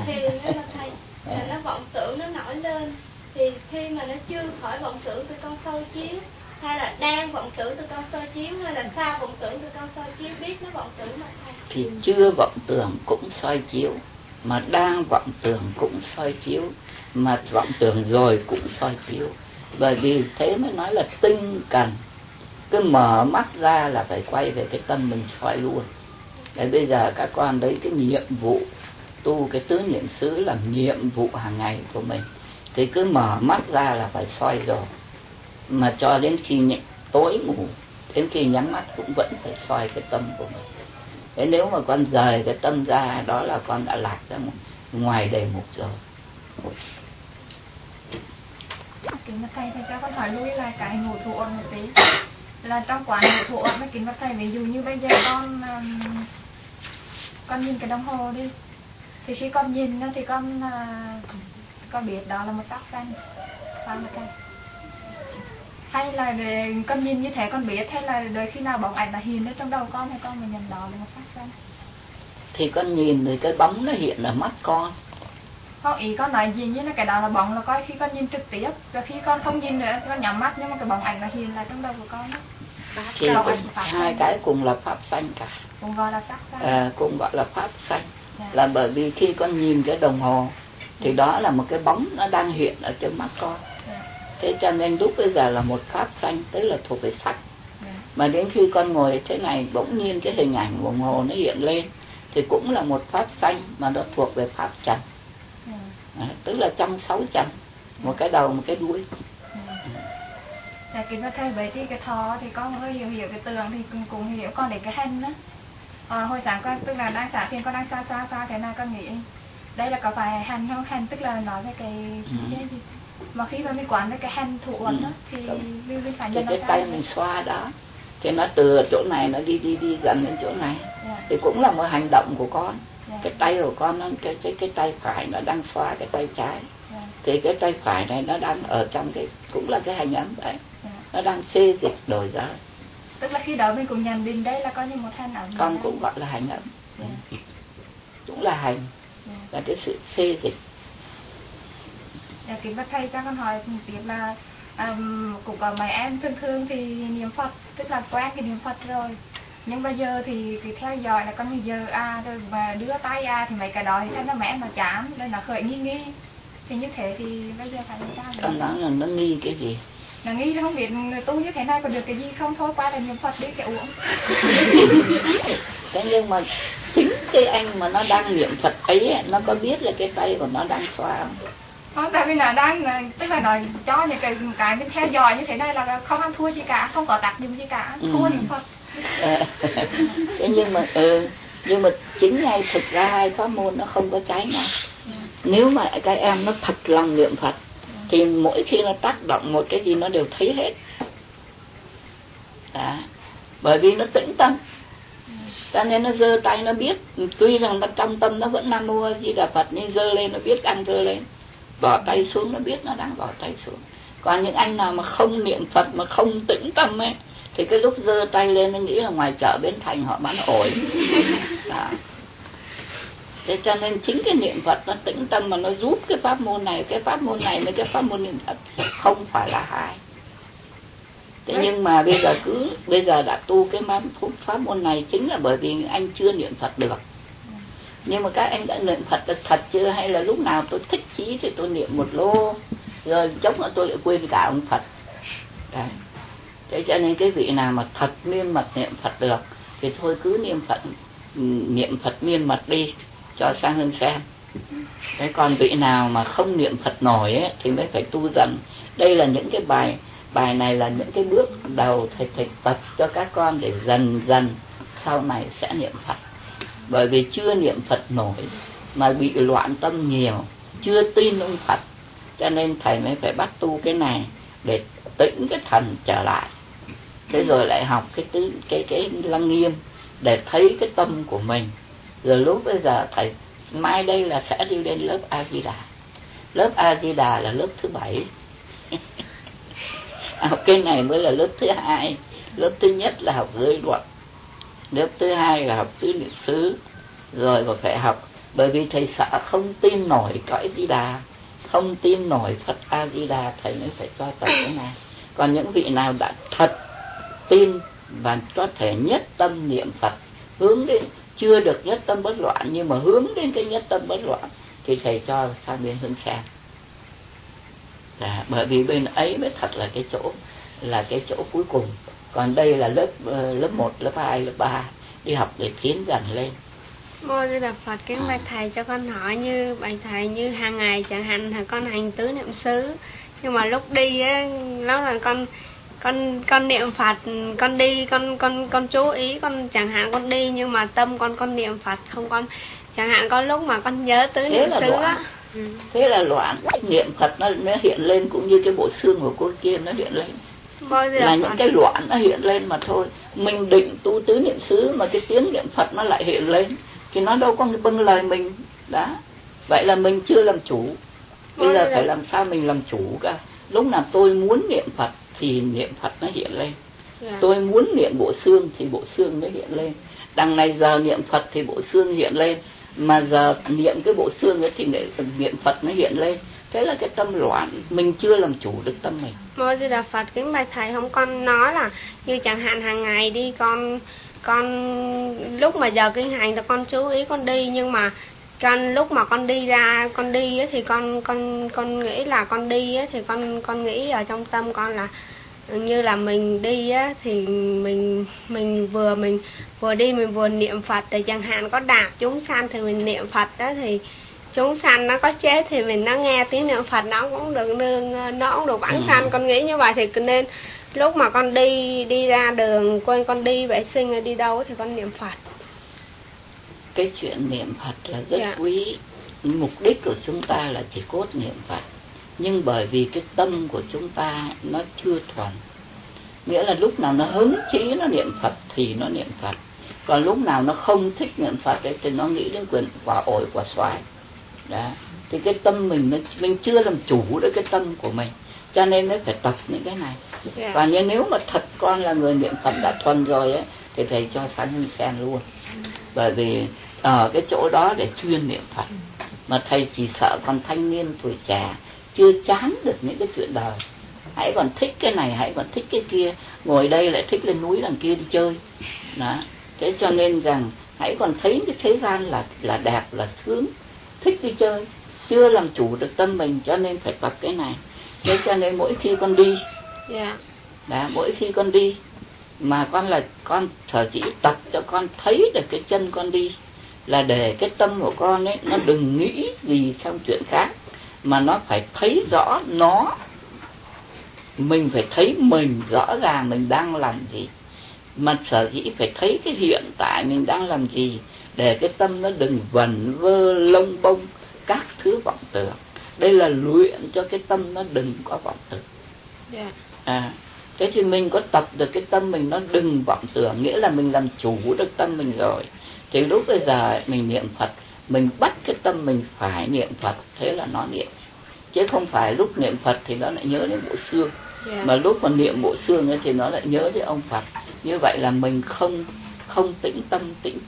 Thì nó là thầy, nó vọng tưởng nó nổi lên. Thì khi mà nó chưa khỏi vọng tưởng từ con soi chiếu, hay là đang vọng tưởng từ con soi chiếu, hay là sao vọng tưởng từ con soi chiếu, biết nó vọng tưởng mà thầy? Thì chưa vọng tưởng cũng soi chiếu, mà đang vọng tưởng cũng soi chiếu, mà vọng tưởng rồi cũng soi chiếu. Bởi vì thế mới nói là tinh cần, cứ mở mắt ra là phải quay về cái tâm mình soi luôn. Đấy, bây giờ các con lấy cái nhiệm vụ tu cái tứ niệm xứ làm nhiệm vụ hàng ngày của mình, thì cứ mở mắt ra là phải soi rồi, mà cho đến khi tối ngủ, đến khi nhắm mắt cũng vẫn phải soi cái tâm của mình. Thế nếu mà con rời cái tâm ra, đó là con đã lạc ra ngoài đề mục rồi. Kính bạch thầy, thì cho con hỏi lui lại cái ngủ thủ ổn một tí. Là trong quá ngủ thủ ổn với kính bạch thầy, ví dụ như bây giờ con nhìn cái đồng hồ đi, thì khi con nhìn thì con biết đó là một tóc xanh, phải không thầy? Hay là con nhìn như thế con biết, hay là đợi khi nào bóng ảnh là hiện lên trong đầu con thì con mới nhận đó là một tóc xanh? Thì con nhìn thì cái bóng nó hiện ở mắt con. Không, ý con nói gì như là cái đó là bóng, là coi khi con nhìn trực tiếp, rồi khi con không nhìn nữa con nhắm mắt nhưng mà cái bóng ảnh là hiện lại trong đầu của con đó. Thì hai cái cùng là pháp xanh cả, cũng gọi là pháp xanh. Cũng gọi là pháp xanh. Là bởi vì khi con nhìn cái đồng hồ thì đó là một cái bóng nó đang hiện ở trước mắt con. Thế cho nên lúc bây giờ là một pháp xanh, tức là thuộc về sắc. Mà đến khi con ngồi thế này, bỗng nhiên cái hình ảnh đồng hồ nó hiện lên thì cũng là một pháp xanh, mà nó thuộc về pháp trần. Tức là trong 6 trần, một cái đầu một cái đuôi. Kính bạch thầy, vậy thì cái thọ thì con hơi hiểu cái tường thì cũng hiểu, con để cái hành đó. Hồi sáng con tức là đang xả thiền, con đang xa thế nào con nghĩ đây là có phải hành không? Hành tức là nói về cái gì? Mà khi mà mình quán với cái hành thủ uẩn đó thì mình phải nhận cái tay mình xoa đó, thì nó từ chỗ này nó đi gần đến chỗ này, thì cũng là một hành động của con. Cái tay của con, cái tay phải nó đang xoa cái tay trái, thì cái tay phải này nó đang ở trong cái, cũng là cái hành ấm đấy, nó đang xê dịch đổi ra. Tức là khi đó mình cũng nhận định đây là coi như một hành ấm. Con cũng gọi là hành ấm, cũng là hành, là cái sự xê dịch. Kính bạch thầy, cho con hỏi tiếp là cũng có mấy em thường thì niệm Phật, tức là quen cái niệm Phật rồi, nhưng bây giờ thì theo dõi là con giờ rồi mà đưa tay thì mấy cái đó thì thấy nó mẹ nó chán nên nó khởi nghi, thì như thế thì bây giờ phải làm sao? Con nói là nó nghi cái gì? Nó nghi không biết người tu như thế này có được cái gì không, thôi qua là niệm Phật đi cái uống. Thế nhưng mà chính cái anh mà nó đang niệm Phật ấy, nó có biết là cái tay của nó đang xoa không? Không, tại vì nó đang, tức là nói cho những cái mình theo dõi như thế này là không ăn thua gì cả, không có tác dụng gì cả, thua niệm Phật. Thế nhưng mà chính ngay thực ra hai pháp môn nó không có trái nhau. Nếu mà các em nó thật lòng niệm Phật thì mỗi khi nó tác động một cái gì nó đều thấy hết. Bởi vì nó tĩnh tâm, cho nên nó giơ tay nó biết, tuy rằng nó trong tâm nó vẫn Nam Mô A Di Đà Phật, nhưng giơ lên nó biết đang giơ lên, bỏ tay xuống nó biết nó đang bỏ tay xuống. Còn những anh nào mà không niệm Phật mà không tĩnh tâm ấy, thì cái lúc giơ tay lên nó nghĩ là ngoài chợ Bến Thành họ bán ổi. Thế cho nên chính cái niệm Phật nó tĩnh tâm mà nó giúp cái pháp môn này với cái pháp môn niệm Phật không phải là hai. Thế nhưng mà bây giờ đã tu cái pháp môn này chính là bởi vì anh chưa niệm Phật được. Nhưng mà các anh đã niệm Phật được thật chưa, hay là lúc nào tôi thích chí thì tôi niệm một lô, rồi chốc nữa tôi lại quên cả ông Phật. Đấy. Thế cho nên cái vị nào mà thật miên mật niệm Phật được thì thôi cứ niệm Phật miên mật đi cho sang Hương xem. Thế còn vị nào mà không niệm Phật nổi ấy, thì mới phải tu dần. Đây là những cái bài này là những cái bước đầu thầy tập cho các con để dần dần sau này sẽ niệm Phật. Bởi vì chưa niệm Phật nổi mà bị loạn tâm nhiều, chưa tin ông Phật, cho nên thầy mới phải bắt tu cái này để tĩnh cái thần trở lại. Thế rồi lại học cái Lăng Nghiêm để thấy cái tâm của mình. Rồi lúc bây giờ thầy mai đây là sẽ đi lên lớp A Di Đà. Lớp A Di Đà là lớp thứ 7. Học cái này mới là lớp thứ 2. Lớp thứ nhất là học giới luật, lớp thứ 2 là học tứ niệm xứ, rồi còn phải học Bởi vì thầy sợ không tin nổi cõi Di Đà, không tin nổi Phật A Di Đà, thầy mới phải cho tập cái này. Còn những vị nào đã thật tin và có thể nhất tâm niệm Phật, hướng đến, chưa được nhất tâm bất loạn nhưng mà hướng đến cái nhất tâm bất loạn, thì thầy cho sang bên Hương Sen. Bởi vì bên ấy mới thật là cái chỗ cuối cùng. Còn đây là lớp 1, lớp 2, lớp 3 đi học để tiến dần lên. Mô Di Đà Phật, kính bạch thầy, cho con hỏi như bạch thầy, như hàng ngày chẳng hạn là con hành tứ niệm xứ, nhưng mà lúc đi á, đó là con niệm Phật, con đi con chú ý, con chẳng hạn con đi nhưng mà tâm con niệm Phật không, con chẳng hạn có lúc mà con nhớ tứ niệm xứ á. Thế là loạn. Niệm Phật nó hiện lên cũng như cái bộ xương của cô kia nó hiện lên, là những cái loạn nó hiện lên mà thôi. Mình định tu tứ niệm xứ mà cái tiếng niệm Phật nó lại hiện lên thì nó đâu có bưng lời mình đó. Vậy là mình chưa làm chủ. Bây giờ phải làm sao mình làm chủ cả. Lúc nào tôi muốn niệm Phật thì niệm Phật nó hiện lên, tôi muốn niệm bộ xương thì bộ xương nó hiện lên. Đằng này giờ niệm Phật thì bộ xương hiện lên, mà giờ niệm cái bộ xương ấy thì niệm Phật nó hiện lên. Thế là cái tâm loạn, mình chưa làm chủ được tâm mình. Mô Di Đà Phật, kính bạch thầy, không con nói là như chẳng hạn hàng ngày đi con lúc mà giờ kinh hành thì con chú ý con đi, nhưng mà lúc mà con đi ra con đi ấy, thì con nghĩ là con đi ấy, thì con nghĩ ở trong tâm con là như là mình đi á, thì mình vừa đi mình vừa niệm Phật. Thì chẳng hạn có đạp chúng sanh thì mình niệm Phật đó, thì chúng sanh nó có chết thì mình nó nghe tiếng niệm Phật nó cũng được nương, nó cũng được vãng sanh. Con nghĩ như vậy thì nên lúc mà con đi ra đường, quên con đi vệ sinh hay đi đâu thì con niệm Phật. Cái chuyện niệm Phật là rất quý. Mục đích của chúng ta là chỉ cốt niệm Phật, nhưng bởi vì cái tâm của chúng ta nó chưa thuần, nghĩa là lúc nào nó hứng chí nó niệm Phật thì nó niệm Phật, còn lúc nào nó không thích niệm Phật ấy, thì nó nghĩ đến quả ổi quả xoài đó. Thì cái tâm mình chưa làm chủ được cái tâm của mình, cho nên mới phải tập những cái này. Và nếu mà thật con là người niệm Phật đã thuần rồi ấy, thì thầy cho sang Hương Sen luôn. Bởi vì ở cái chỗ đó để chuyên niệm Phật, mà thầy chỉ sợ con thanh niên tuổi trẻ chưa chán được những cái chuyện đời, hãy còn thích cái này, hãy còn thích cái kia, ngồi đây lại thích lên núi đằng kia đi chơi đó. Thế cho nên rằng hãy còn thấy cái thế gian là đẹp, là sướng, thích đi chơi, chưa làm chủ được tâm mình, cho nên phải tập cái này. Thế cho nên mỗi khi con đi đó, mỗi khi con đi mà con sở dĩ tập cho con thấy được cái chân con đi, là để cái tâm của con ấy nó đừng nghĩ gì sang chuyện khác, mà nó phải thấy rõ mình phải thấy mình rõ ràng mình đang làm gì, mà sở dĩ phải thấy cái hiện tại mình đang làm gì, để cái tâm nó đừng vẩn vơ lông bông các thứ vọng tưởng. Đây là luyện cho cái tâm nó đừng có vọng tưởng. Thế thì mình có tập được cái tâm mình nó đừng vọng tưởng, nghĩa là mình làm chủ được tâm mình rồi, thì lúc bây giờ mình niệm Phật, mình bắt cái tâm mình phải niệm Phật, thế là nó niệm. Chứ không phải lúc niệm Phật thì nó lại nhớ đến bộ xương, mà lúc mà niệm bộ xương ấy thì nó lại nhớ đến ông Phật. Như vậy là mình không tĩnh tâm,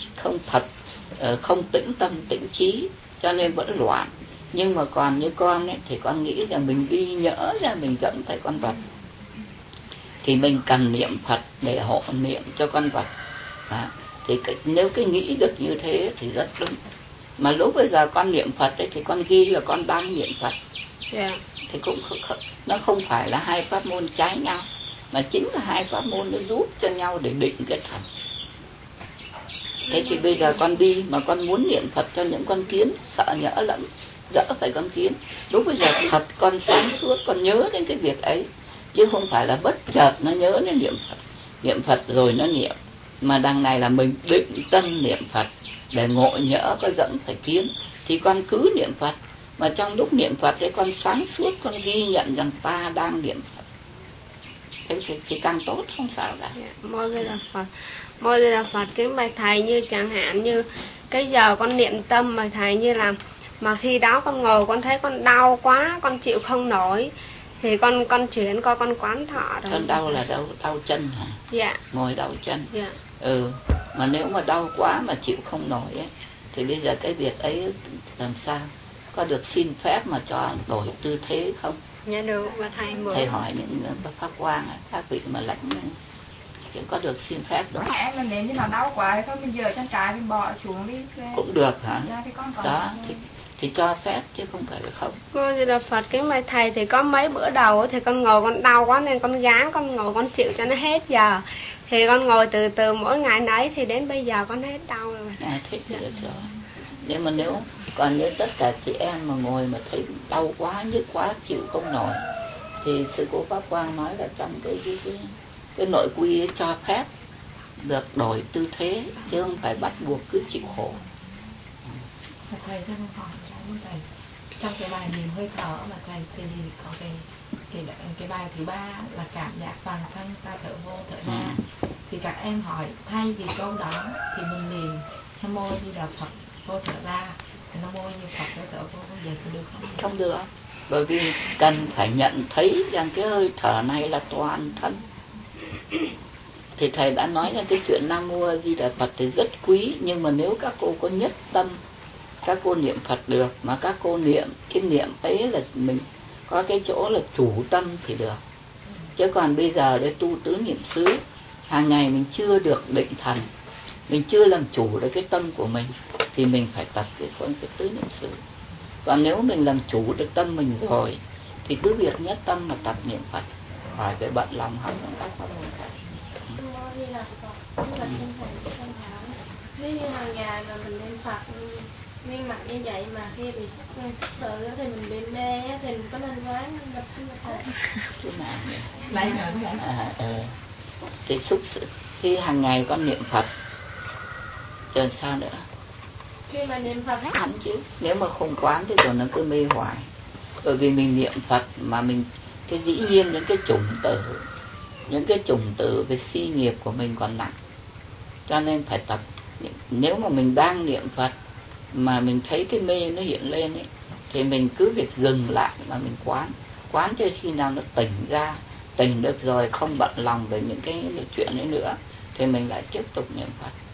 không tĩnh tâm tĩnh trí, cho nên vẫn loạn. Nhưng mà còn như con ấy thì con nghĩ rằng mình đi nhỡ ra mình dẫn phải con vật, thì mình cần niệm Phật để hộ niệm cho con vật. Thì nếu cái nghĩ được như thế thì rất đúng. Mà lúc bây giờ con niệm Phật ấy, thì con ghi là con đang niệm Phật. Thì cũng nó không phải là hai pháp môn trái nhau, mà chính là hai pháp môn nó giúp cho nhau để định cái thần. Thế thì bây giờ con đi mà con muốn niệm Phật cho những con kiến, sợ nhỡ lẫn dỡ phải con kiến, lúc bây giờ thật con sáng suốt, con nhớ đến cái việc ấy, chứ không phải là bất chợt nó nhớ đến niệm Phật rồi nó niệm. Mà đằng này là mình định tâm niệm Phật, để ngộ nhỡ có dẫn phải kiến thì con cứ niệm Phật, mà trong lúc niệm Phật thì con sáng suốt, con ghi nhận rằng ta đang niệm Phật. Thế thì càng tốt, không sao cả. Mô Di Đà Phật, kính bạch thầy, như chẳng hạn như cái giờ con niệm tâm mà thầy, như là mà khi đó con ngồi con thấy con đau quá, con chịu không nổi, thì con chuyển coi con quán thọ rồi. Con đau là đau chân hả? Dạ. Ngồi đau chân. Dạ. Mà nếu mà đau quá mà chịu không nổi ấy, Thì bây giờ cái việc ấy làm sao? Có được xin phép mà cho đổi tư thế không? Dạ được, và thầy mượn. Thầy hỏi những pháp quan, các vị mà lãnh thì có được xin phép đó. Em là nếu như nó đau quá thôi mình dựa chân trái mình bỏ xuống đi. Cũng được hả? Dạ, thì con đó thì cho phép chứ không phải là không. Cô Di Đà Phật kính bạch thầy, thì có mấy bữa đầu thì con ngồi con đau quá nên con gán con ngồi con chịu cho nó hết giờ. Thì con ngồi từ từ mỗi ngày nấy thì đến bây giờ con hết đau rồi. Thích được rồi. Nhưng mà nếu còn nếu tất cả chị em mà ngồi mà thấy đau quá, nhức quá, chịu không nổi, thì sư cô Pháp Quang nói là trong cái nội quy ấy cho phép được đổi tư thế, chứ không phải bắt buộc cứ chịu khổ. Thầy cho con hỏi thầy, trong cái bài niệm hơi thở mà thầy thì có cái bài thứ 3 là cảm giác toàn thân ta thở vô thở ra, thì các em hỏi thay vì câu đó thì mình niệm Nam Mô Di Đà Phật vô thở ra, Nam Mô Di Đà Phật vô thở vô, vậy thì được không? Không được, bởi vì cần phải nhận thấy rằng cái hơi thở này là toàn thân. Thì thầy đã nói là cái chuyện Nam Mô Di Đà Phật thì rất quý, nhưng mà nếu các cô có nhất tâm, các cô niệm Phật được, mà các cô niệm cái niệm ấy là mình có cái chỗ là chủ tâm thì được. Chứ còn bây giờ để tu tứ niệm xứ, hàng ngày mình chưa được định thần, mình chưa làm chủ được cái tâm của mình, thì mình phải tập cái phương cái tứ niệm xứ. Còn nếu mình làm chủ được tâm mình rồi, thì cứ việc nhất tâm mà tập niệm Phật, khỏi phải bận lòng học những các pháp môn khác. Nếu như hàng ngày mà mình niệm Phật nguyên mặt như vậy mà khi bị xúc sự thì mình bị mê thì mình có nên quán gặp thầy? Thế nào nhỉ? Lấy nữa Thì xúc sự khi hàng ngày con niệm Phật, chờ sao nữa? Khi mà niệm Phật Quán chứ, nếu mà không quán thì rồi nó cứ mê hoài. Bởi vì mình niệm Phật mà mình, cái dĩ nhiên những cái chủng tử về si nghiệp của mình còn nặng, cho nên phải tập. Nếu mà mình đang niệm Phật mà mình thấy cái mê nó hiện lên ấy, thì mình cứ việc dừng lại mà mình quán cho khi nào nó tỉnh được rồi, không bận lòng về những cái chuyện ấy nữa, thì mình lại tiếp tục niệm Phật.